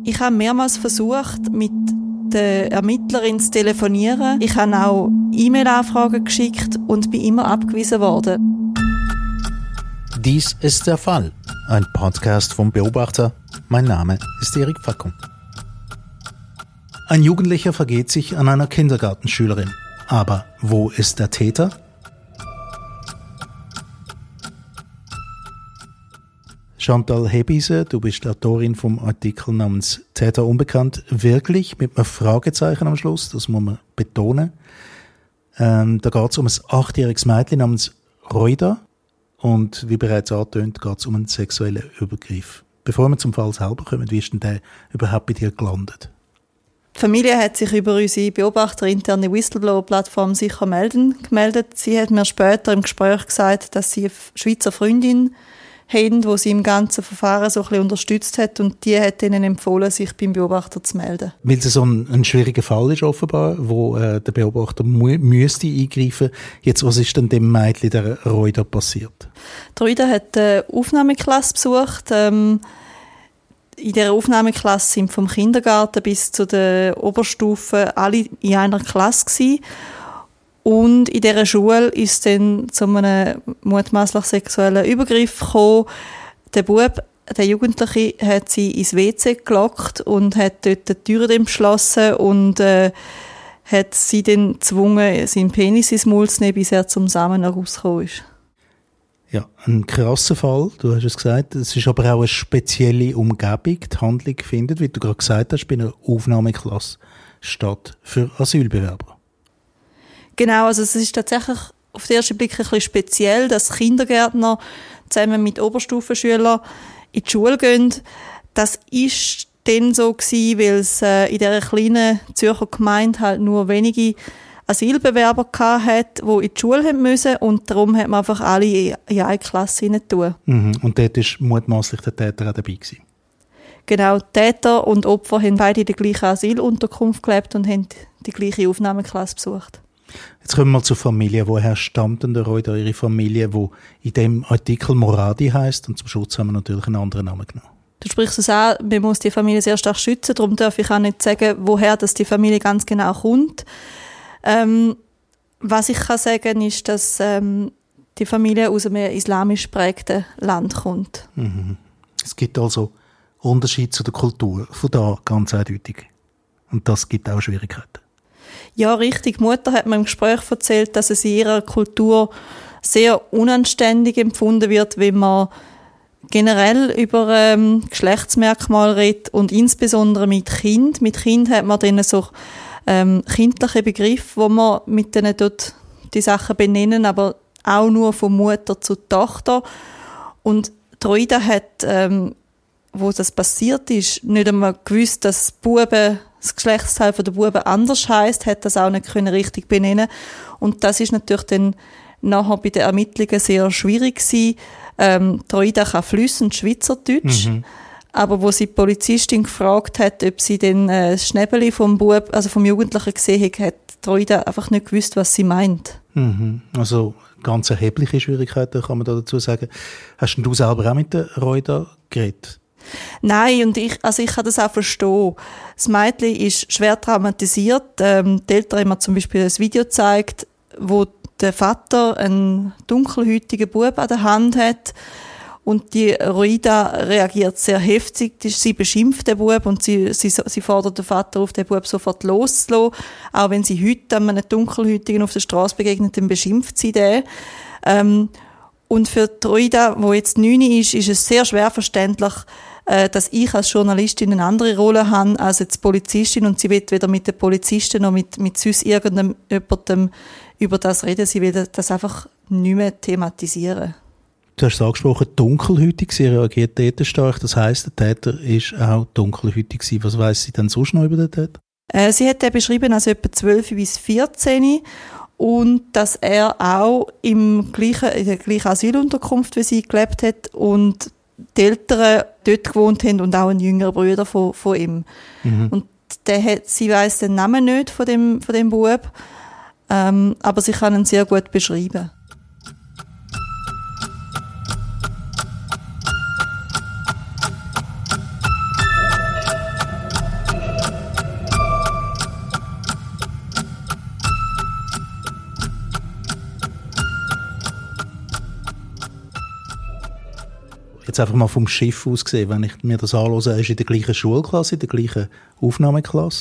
Ich habe mehrmals versucht, mit der Ermittlerin zu telefonieren. Ich habe auch E-Mail-Anfragen geschickt und bin immer abgewiesen worden. Dies ist der Fall. Ein Podcast vom Beobachter. Mein Name ist Erik Fackung. Ein Jugendlicher vergeht sich an einer Kindergartenschülerin. Aber wo ist der Täter? Chantal Hebise, du bist Autorin vom Artikel namens Täter unbekannt. Wirklich mit einem Fragezeichen am Schluss, das muss man betonen. Da geht es um ein 8-jähriges Mädchen namens Roida. Und wie bereits angetönt, geht es um einen sexuellen Übergriff. Bevor wir zum Fall selber kommen, wie ist denn der überhaupt bei dir gelandet? Die Familie hat sich über unsere beobachterinterne Whistleblower-Plattform «Sicher melden» gemeldet. Sie hat mir später im Gespräch gesagt, dass sie eine Schweizer Freundin haben, die sie im ganzen Verfahren so ein bisschen unterstützt hat, und die hat ihnen empfohlen, sich beim Beobachter zu melden. Weil es so ein schwieriger Fall ist offenbar, wo der Beobachter müsste eingreifen. Jetzt, was ist denn dem Mädchen, der Roida, passiert? Die Roida hat eine Aufnahmeklasse besucht. In dieser Aufnahmeklasse sind vom Kindergarten bis zu der Oberstufe alle in einer Klasse gewesen. Und in dieser Schule ist es dann zu einem mutmaßlich sexuellen Übergriff gekommen. Der Jugendliche, hat sie ins WC gelockt und hat dort die Türe geschlossen und hat sie dann gezwungen, seinen Penis ins Maul zu nehmen, bis er zum Samen herausgekommen ist. Ja, ein krasser Fall, du hast es gesagt. Es ist aber auch eine spezielle Umgebung. Die Handlung findet, wie du gerade gesagt hast, bei einer Aufnahmeklasse statt für Asylbewerber. Genau, also es ist tatsächlich auf den ersten Blick ein bisschen speziell, dass Kindergärtner zusammen mit Oberstufenschülern in die Schule gehen. Das ist dann so gewesen, weil es in dieser kleinen Zürcher Gemeinde halt nur wenige Asylbewerber hatte, die in die Schule haben müssen, und darum hat man einfach alle in eine Klasse hineintun. Und dort war mutmaßlich der Täter auch dabei gewesen. Genau, Täter und Opfer haben beide in der gleichen Asylunterkunft gelebt und haben die gleiche Aufnahmeklasse besucht. Jetzt kommen wir zur Familie. Woher stammt denn der Roida, ihre Familie, die in dem Artikel Moradi heisst? Und zum Schutz haben wir natürlich einen anderen Namen genommen. Du sprichst es an, man muss die Familie sehr stark schützen, darum darf ich auch nicht sagen, woher das die Familie ganz genau kommt. Was ich kann sagen, ist, dass die Familie aus einem islamisch geprägten Land kommt. Es gibt also Unterschiede zu der Kultur, von da ganz eindeutig. Und das gibt auch Schwierigkeiten. Ja, richtig. Die Mutter hat mir im Gespräch erzählt, dass es in ihrer Kultur sehr unanständig empfunden wird, wenn man generell über Geschlechtsmerkmale redet und insbesondere mit Kind. Mit Kind hat man dann so kindliche Begriffe, wo man mit denen dort die Sachen benennen, aber auch nur von Mutter zu Tochter. Und die Roida hat, wo das passiert ist, nicht einmal gewusst, dass Buben, das Geschlechtsteil der Buben anders heisst, hat das auch nicht richtig benennen. Und das ist natürlich dann nachher bei den Ermittlungen sehr schwierig gewesen. Die Roida kann fließend Schweizerdeutsch. Aber wo sie die Polizistin gefragt hat, ob sie den das Schnäbeli vom Bub, also vom Jugendlichen gesehen hat, hat die Roida einfach nicht gewusst, was sie meint. Also ganz erhebliche Schwierigkeiten, kann man da dazu sagen. Hast du selber auch mit der Roida geredet? Nein, und ich kann das auch verstehen. Das Mädchen ist schwer traumatisiert. Die Eltern haben mir zum Beispiel ein Video gezeigt, wo der Vater einen dunkelhäutigen Bub an der Hand hat. Und die Roida reagiert sehr heftig. Sie beschimpft den Bub und sie fordert den Vater auf, den Bub sofort loszulassen. Auch wenn sie heute einem Dunkelhäutigen auf der Straße begegnet, dann beschimpft sie den. Und für die Roida, die jetzt 9 ist es sehr schwer verständlich, dass ich als Journalistin eine andere Rolle habe als jetzt Polizistin, und sie will weder mit den Polizisten noch mit sonst irgendjemandem über das reden. Sie will das einfach nicht mehr thematisieren. Du hast es angesprochen, dunkelhäutig, sie reagiert täterstark. Das heisst, der Täter war auch dunkelhäutig. Was weiss sie denn sonst noch über den Täter? Sie hat ihn beschrieben als etwa 12 bis 14 und dass er auch in der gleichen Asylunterkunft wie sie gelebt hat und die Eltern dort gewohnt haben und auch ein jüngerer Bruder von ihm. Und sie weiss den Namen nicht von dem Bub, aber sie kann ihn sehr gut beschreiben. jetzt einfach mal vom Schiff aus gesehen, wenn ich mir das anhöre, er ist in der gleichen Schulklasse, in der gleichen Aufnahmeklasse.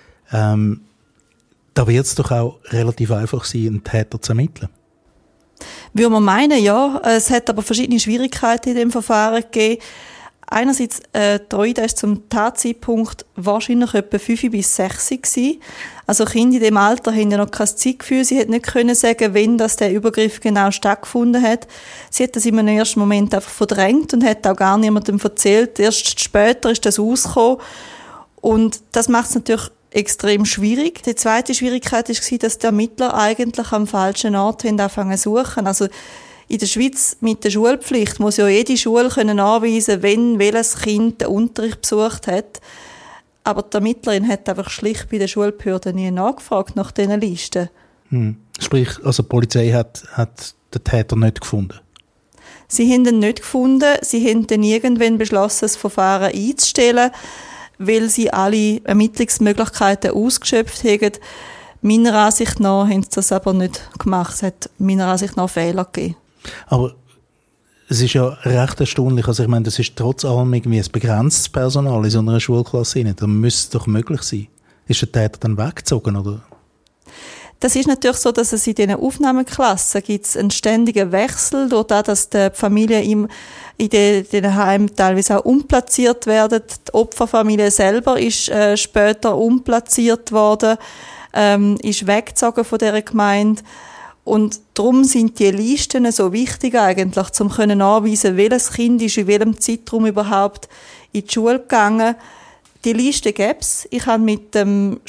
Da wird es doch auch relativ einfach sein, einen Täter zu ermitteln. Würde man meinen, ja. Es hat aber verschiedene Schwierigkeiten in dem Verfahren gegeben. Einerseits, Roida war zum Tatzeitpunkt wahrscheinlich etwa 5 bis 6 gewesen. Also Kinder in dem Alter haben ja noch kein Zeitgefühl. Sie hätten nicht können sagen, wann das der Übergriff genau stattgefunden hat. Sie hat das in einem ersten Moment einfach verdrängt und hat auch gar niemandem erzählt. Erst später ist das rausgekommen. Und das macht es natürlich extrem schwierig. Die zweite Schwierigkeit war, dass die Ermittler eigentlich am falschen Ort anfangen zu suchen. Also in der Schweiz mit der Schulpflicht muss ja jede Schule anweisen können, welches Kind den Unterricht besucht hat. Aber die Ermittlerin hat einfach schlicht bei den Schulbehörden nie nachgefragt nach diesen Listen. Sprich, also die Polizei hat den Täter nicht gefunden? Sie haben ihn nicht gefunden. Sie haben dann irgendwann beschlossen, das Verfahren einzustellen, weil sie alle Ermittlungsmöglichkeiten ausgeschöpft haben. Meiner Ansicht nach haben sie das aber nicht gemacht. Es hat meiner Ansicht nach Fehler gegeben. Aber es ist ja recht erstaunlich. Also ich meine, das ist trotz allem irgendwie ein begrenztes Personal in so einer Schulklasse. Da müsste es doch möglich sein. Ist der Täter dann weggezogen, oder? Das ist natürlich so, dass es in diesen Aufnahmeklassen gibt es einen ständigen Wechsel, durch das, dass die Familien in den Heimen teilweise auch umplatziert werden. Die Opferfamilie selber ist später umplatziert worden, ist weggezogen von dieser Gemeinde. Und darum sind die Listen so wichtig eigentlich, um anweisen, welches Kind ist in welchem Zeitraum überhaupt in die Schule gegangen. Die Liste gäbe es. Ich habe mit dem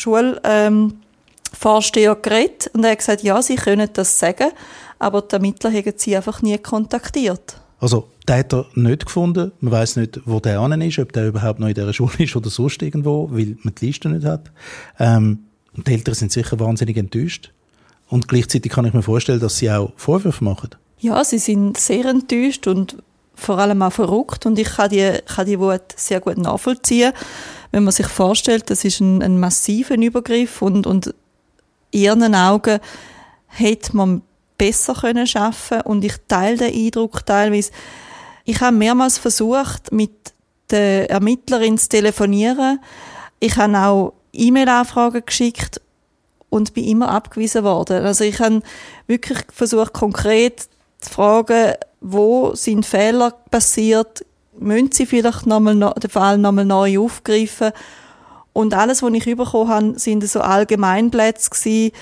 Vorsteher geredet und er hat gesagt, ja, sie können das sagen, aber die Ermittler haben sie einfach nie kontaktiert. Also, Täter nicht gefunden. Man weiss nicht, wo der an ist, ob der überhaupt noch in dieser Schule ist oder sonst irgendwo, weil man die Liste nicht hat. Und die Eltern sind sicher wahnsinnig enttäuscht. Und gleichzeitig kann ich mir vorstellen, dass sie auch Vorwürfe machen. Ja, sie sind sehr enttäuscht und vor allem auch verrückt. Und ich kann die Wut sehr gut nachvollziehen. Wenn man sich vorstellt, das ist ein massiver Übergriff und in ihren Augen hätte man besser arbeiten können. Und ich teile den Eindruck teilweise. Ich habe mehrmals versucht, mit der Ermittlerin zu telefonieren. Ich habe auch E-Mail-Anfragen geschickt und bin immer abgewiesen worden. Also ich habe wirklich versucht, konkret zu fragen, wo sind Fehler passiert, müssen Sie vielleicht den Fall nochmal neu aufgreifen. Und alles, was ich bekommen habe, sind so Allgemeinplätze gewesen,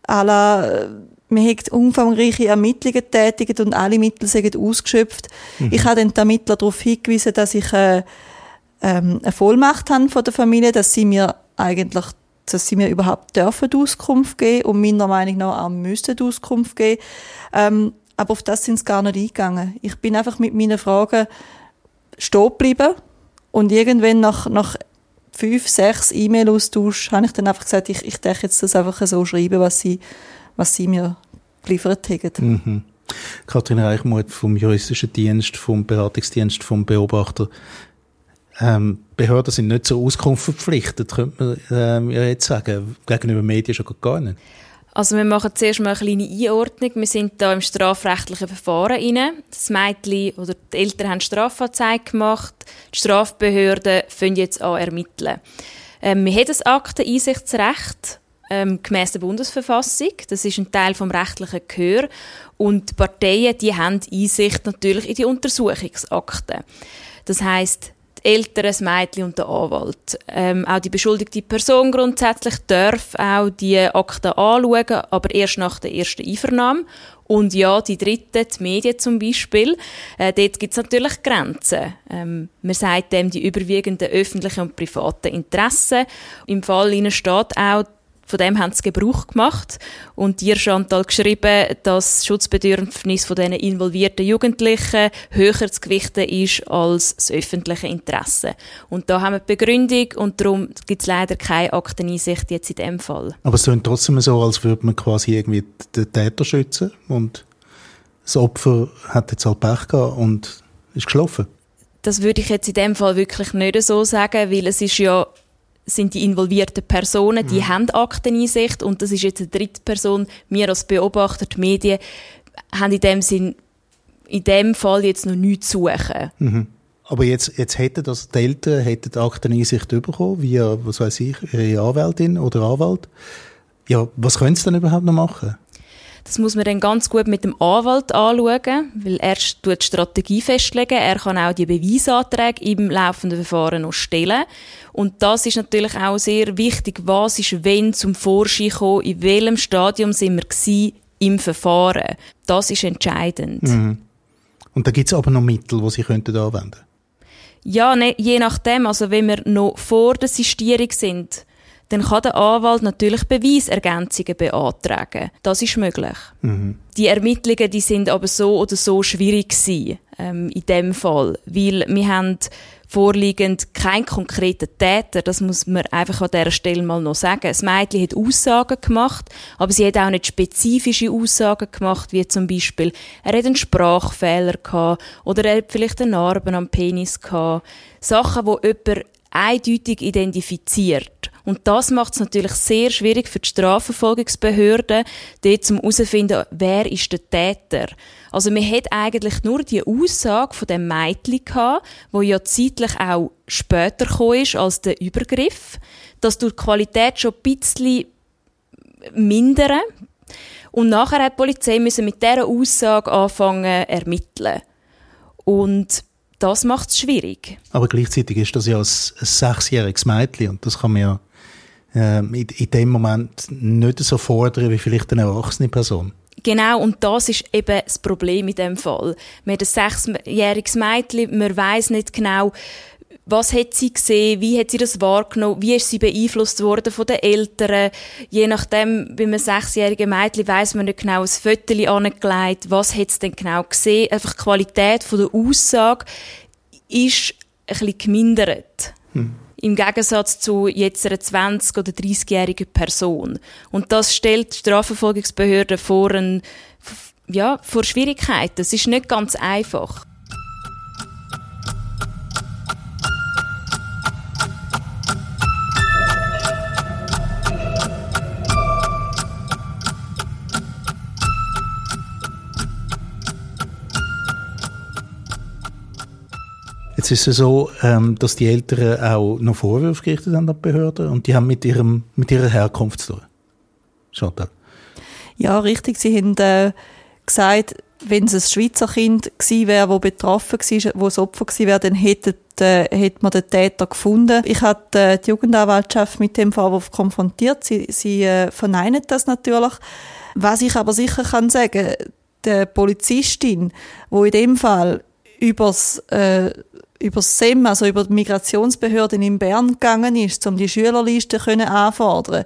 man hat umfangreiche Ermittlungen getätigt und alle Mittel sind ausgeschöpft. Ich habe den Ermittler darauf hingewiesen, dass ich eine Vollmacht habe von der Familie, dass sie mir überhaupt dürfen Auskunft geben und meiner Meinung nach auch müssten Auskunft geben. Aber auf das sind sie gar nicht eingegangen. Ich bin einfach mit meinen Fragen stehen geblieben und irgendwann nach 5, 6 E-Mail-Austausch habe ich dann einfach gesagt, ich darf jetzt das einfach so schreiben, was sie mir geliefert haben. Kathrin Reichmuth vom juristischen Dienst, vom Beratungsdienst, vom Beobachter. Behörden sind nicht so Auskunft verpflichtet, könnte man ja jetzt sagen, gegenüber Medien schon gar nicht. Also wir machen zuerst mal eine kleine Einordnung. Wir sind da im strafrechtlichen Verfahren rein. Das Mädchen oder die Eltern haben Strafanzeige gemacht. Die Strafbehörden fangen jetzt an ermitteln. Wir haben das Akteneinsichtsrecht gemäss der Bundesverfassung. Das ist ein Teil vom rechtlichen Gehör. Und die Parteien, die haben Einsicht natürlich in die Untersuchungsakten. Das heisst, die Eltern, das Mädchen und der Anwalt. Auch die beschuldigte Person grundsätzlich darf auch die Akten anschauen, aber erst nach der ersten Einvernahme. Und ja, die Dritten, die Medien zum Beispiel, dort gibt es natürlich Grenzen. Man sagt dem die überwiegenden öffentlichen und privaten Interessen. Im Fall ihnen steht auch, von dem haben sie Gebrauch gemacht. Und dir, Chantal, geschrieben, dass das Schutzbedürfnis von diesen involvierten Jugendlichen höher zu gewichten ist als das öffentliche Interesse. Und da haben wir die Begründung und darum gibt es leider keine Akteneinsicht jetzt in diesem Fall. Aber es klingt trotzdem so, als würde man quasi irgendwie den Täter schützen und das Opfer hat jetzt halt Pech gehabt und ist geschlafen. Das würde ich jetzt in diesem Fall wirklich nicht so sagen, weil es ist ja sind die involvierten Personen, die haben Akteneinsicht und das ist jetzt eine dritte Person. Wir als Beobachter, die Medien, haben in dem Sinn in diesem Fall jetzt noch nichts suchen. Mhm. Aber jetzt hätten die Eltern hätten Akteneinsicht bekommen, via, was weiß ich, ihre Anwältin oder Anwalt. Ja, was können sie dann überhaupt noch machen? Das muss man dann ganz gut mit dem Anwalt anschauen, weil er tut die Strategie festlegen. Er kann auch die Beweisanträge im laufenden Verfahren noch stellen. Und das ist natürlich auch sehr wichtig. Was ist wenn zum Vorschein gekommen? In welchem Stadium sind wir gewesen im Verfahren? Das ist entscheidend. Mhm. Und da gibt es aber noch Mittel, die sie anwenden könnten? Ja, je nachdem. Also wenn wir noch vor der Sistierung sind, dann kann der Anwalt natürlich Beweisergänzungen beantragen. Das ist möglich. Mhm. Die Ermittlungen, die sind aber so oder so schwierig gewesen, in dem Fall. Weil wir haben vorliegend keinen konkreten Täter. Das muss man einfach an dieser Stelle mal noch sagen. Das Mädchen hat Aussagen gemacht, aber sie hat auch nicht spezifische Aussagen gemacht, wie zum Beispiel, er hat einen Sprachfehler gehabt oder er hat vielleicht eine Narbe am Penis gehabt. Sachen, die jemand eindeutig identifiziert. Und das macht es natürlich sehr schwierig für die Strafverfolgungsbehörden, dort zum herauszufinden, wer ist der Täter. Also man hat eigentlich nur die Aussage von dem Mädchen gehabt, wo ja zeitlich auch später gekommen ist als der Übergriff. Das tut die Qualität schon ein bisschen mindern. Und nachher hat die Polizei mit dieser Aussage anfangen zu ermitteln. Und das macht es schwierig. Aber gleichzeitig ist das ja ein 6-jähriges Mädchen und das kann man ja in dem Moment nicht so fordern wie vielleicht eine erwachsene Person. Genau, und das ist eben das Problem in diesem Fall. Man hat ein 6-jähriges Mädchen, man weiss nicht genau, was hat sie gesehen, wie hat sie das wahrgenommen, wie ist sie beeinflusst worden von den Eltern. Je nachdem, bei einem 6-jährigen Mädchen weiss man nicht genau, ein Foto angelegt, was hat sie denn genau gesehen. Einfach die Qualität von der Aussage ist ein bisschen gemindert. Im Gegensatz zu jetzt einer 20- oder 30-jährigen Person. Und das stellt die Strafverfolgungsbehörden vor Schwierigkeiten. Es ist nicht ganz einfach. Jetzt ist es so, dass die Eltern auch noch Vorwürfe gerichtet haben an die Behörden und die haben mit ihrer Herkunft zu tun. Chantal? Ja, richtig. Sie haben gesagt, wenn es ein Schweizer Kind gewesen wäre, das betroffen war, wo das Opfer gewesen wäre, dann hätte man den Täter gefunden. Ich habe die Jugendanwaltschaft mit dem Vorwurf konfrontiert. Sie verneinen das natürlich. Was ich aber sicher kann sagen, die Polizistin, die in dem Fall über das SEM, also über die Migrationsbehörden in Bern gegangen ist, um die Schülerliste anfordern,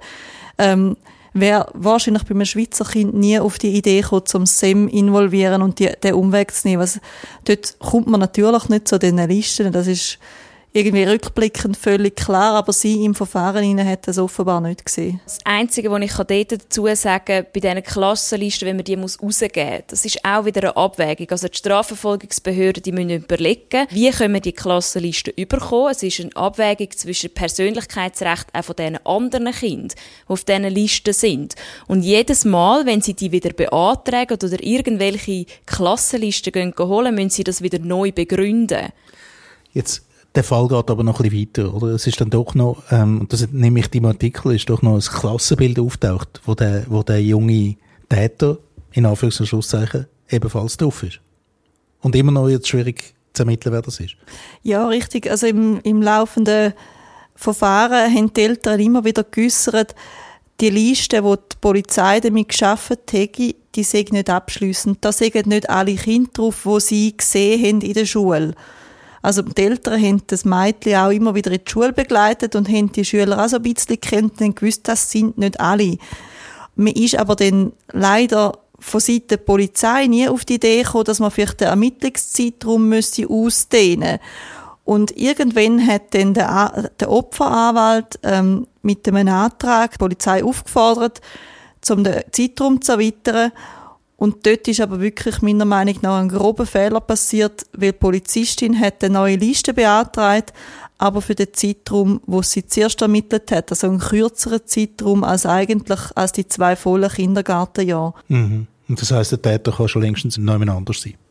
wäre wahrscheinlich bei einem Schweizer Kind nie auf die Idee gekommen, zum SEM involvieren und den Umweg zu nehmen. Dort kommt man natürlich nicht zu diesen Listen. Das ist irgendwie rückblickend völlig klar, aber sie im Verfahren hat das offenbar nicht gesehen. Das Einzige, was ich dort dazu sagen kann, bei diesen Klassenlisten, wenn man die rausgeben muss, das ist auch wieder eine Abwägung. Also die Strafverfolgungsbehörden, die müssen überlegen, wie können wir die Klassenlisten überkommen. Es ist eine Abwägung zwischen Persönlichkeitsrecht auch von diesen anderen Kindern, die auf diesen Listen sind. Und jedes Mal, wenn sie die wieder beantragen oder irgendwelche Klassenlisten holen, müssen sie das wieder neu begründen. Jetzt der Fall geht aber noch ein bisschen weiter, oder? Es ist dann doch noch, und das nehme ich im Artikel, ist doch noch ein Klassenbild auftaucht, wo der junge Täter, in Anführungs- und Schlusszeichen, ebenfalls drauf ist. Und immer noch jetzt schwierig zu ermitteln, wer das ist. Ja, richtig. Also im laufenden Verfahren haben die Eltern immer wieder geäussert, die Liste, die die Polizei damit geschaffen hat, die sei nicht abschliessend. Da sind nicht alle Kinder drauf, die sie gesehen haben in der Schule. Also die Eltern haben das Mädchen auch immer wieder in die Schule begleitet und haben die Schüler auch so ein bisschen gekannt und gewusst, das sind nicht alle. Man ist aber dann leider von Seiten der Polizei nie auf die Idee gekommen, dass man vielleicht den Ermittlungszeitraum ausdehnen müsste. Und irgendwann hat dann der Opferanwalt mit einem Antrag die Polizei aufgefordert, um den Zeitraum zu erweitern. Und dort ist aber wirklich meiner Meinung nach ein grober Fehler passiert, weil die Polizistin hat eine neue Liste beantragt, aber für den Zeitraum, wo sie zuerst ermittelt hat, also einen kürzeren Zeitraum als die 2 vollen Kindergartenjahre. Mhm. Und das heisst, der Täter kann schon längstens noch jemand anders sein?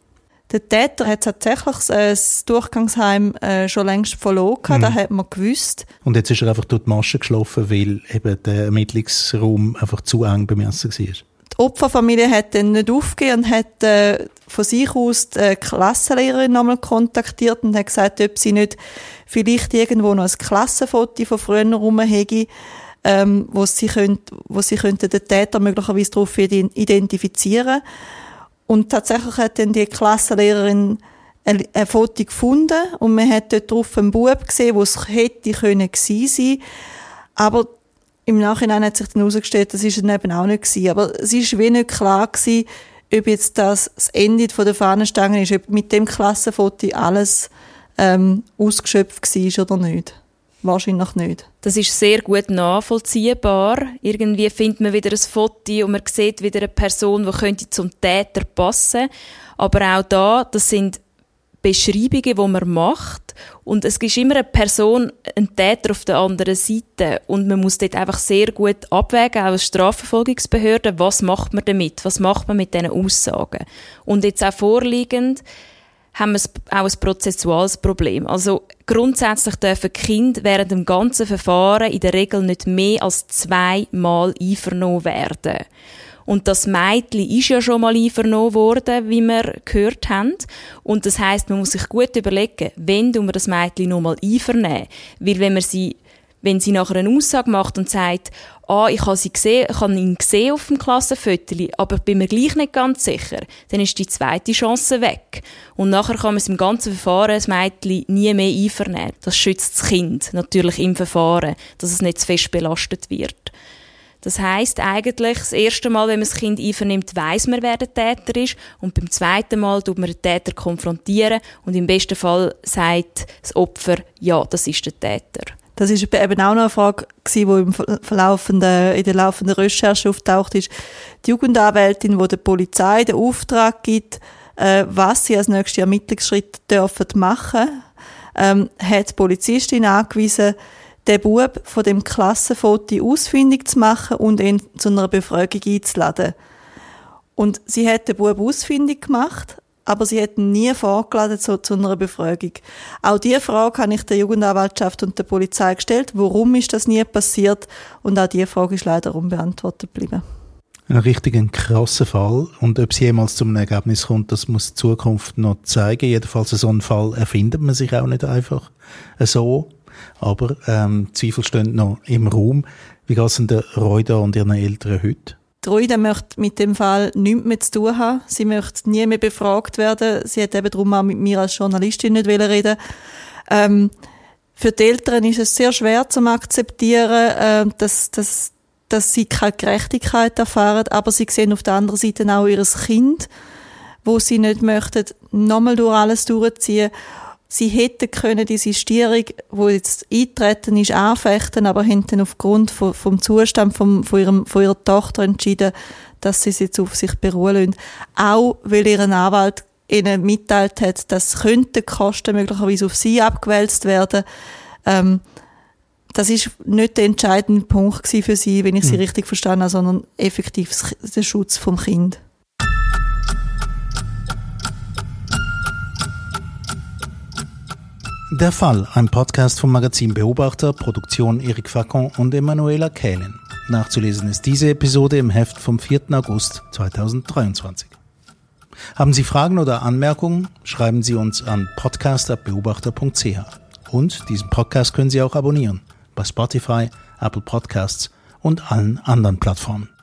Der Täter hat tatsächlich das Durchgangsheim schon längst verloren, das hat man gewusst. Und jetzt ist er einfach durch die Maschen geschlafen, weil eben der Ermittlungsraum einfach zu eng bemessen war. Die Opferfamilie hat dann nicht aufgegeben und hat von sich aus die Klassenlehrerin nochmal kontaktiert und hat gesagt, ob sie nicht vielleicht irgendwo noch ein Klassenfoto von früher rumhätte, wo sie den Täter möglicherweise darauf identifizieren. Und tatsächlich hat dann die Klassenlehrerin ein Foto gefunden und man hat dort drauf einen Bub gesehen, der es hätte gewesen sein. Aber im Nachhinein hat sich dann herausgestellt, das ist dann eben auch nicht gewesen. Aber es ist wie nicht klar gewesen, ob jetzt das Ende der Fahnenstange ist, ob mit dem Klassenfoto alles ausgeschöpft war oder nicht. Wahrscheinlich nicht. Das ist sehr gut nachvollziehbar. Irgendwie findet man wieder ein Foto und man sieht wieder eine Person, die könnte zum Täter passen. Aber auch da, das sind Beschreibungen, die man macht. Und es gibt immer eine Person, einen Täter auf der anderen Seite. Und man muss dort einfach sehr gut abwägen, auch als Strafverfolgungsbehörde, was macht man damit? Was macht man mit diesen Aussagen? Und jetzt auch vorliegend haben wir auch ein prozessuales Problem. Also grundsätzlich dürfen Kinder während dem ganzen Verfahren in der Regel nicht mehr als 2-mal einvernommen werden. Und das Mädchen ist ja schon mal einvernommen worden, wie wir gehört haben. Und das heisst, man muss sich gut überlegen, wenn wir das Mädchen noch mal einvernehmen. Weil wenn sie nachher eine Aussage macht und sagt, ich habe ihn gesehen auf dem Klassenfoto, aber bin mir gleich nicht ganz sicher, dann ist die zweite Chance weg. Und nachher kann man es im ganzen Verfahren das Mädchen nie mehr einvernehmen. Das schützt das Kind natürlich im Verfahren, dass es nicht zu fest belastet wird. Das heisst eigentlich, das erste Mal, wenn man das Kind einvernimmt, weiss man, wer der Täter ist. Und beim zweiten Mal tut man den Täter konfrontieren und im besten Fall sagt das Opfer, ja, das ist der Täter. Das ist eben auch noch eine Frage, die in der laufenden Recherche auftaucht ist. Die Jugendanwältin, die der Polizei den Auftrag gibt, was sie als nächsten Ermittlungsschritt machen dürfen, hat die Polizistin angewiesen, den Bub von dem Klassenfoto ausfindig zu machen und ihn zu einer Befragung einzuladen. Und sie hat den Bub ausfindig gemacht, aber sie hat ihn nie vorgeladen zu einer Befragung. Auch diese Frage habe ich der Jugendanwaltschaft und der Polizei gestellt. Warum ist das nie passiert? Und auch diese Frage ist leider unbeantwortet geblieben. Ein richtig krasser Fall. Und ob es jemals zu einem Ergebnis kommt, das muss die Zukunft noch zeigen. Jedenfalls so einen Fall erfindet man sich auch nicht einfach so. Aber Zweifel stehen noch im Raum. Wie geht es denn der Reuda und ihren Eltern heute? Die Reuda möchte mit dem Fall nichts mehr zu tun haben. Sie möchte nie mehr befragt werden. Sie hat eben darum auch mit mir als Journalistin nicht reden. Für die Eltern ist es sehr schwer zu akzeptieren, dass sie keine Gerechtigkeit erfahren, aber sie sehen auf der anderen Seite auch ihr Kind, wo sie nicht möchten, nochmal durch alles durchziehen. Sie hätten können die Sistierung, die jetzt eintreten ist, anfechten, aber haben dann aufgrund vom Zustand von ihrer Tochter entschieden, dass sie es jetzt auf sich beruhen lassen. Auch weil ihr Anwalt ihnen mitteilt hat, dass Kosten möglicherweise auf sie abgewälzt werden. Das ist nicht der entscheidende Punkt für sie, wenn ich sie richtig verstanden habe, sondern effektiv der Schutz vom Kind. Der Fall, ein Podcast vom Magazin Beobachter, Produktion Eric Facon und Emanuela Kählen. Nachzulesen ist diese Episode im Heft vom 4. August 2023. Haben Sie Fragen oder Anmerkungen? Schreiben Sie uns an podcast@beobachter.ch. Und diesen Podcast können Sie auch abonnieren bei Spotify, Apple Podcasts und allen anderen Plattformen.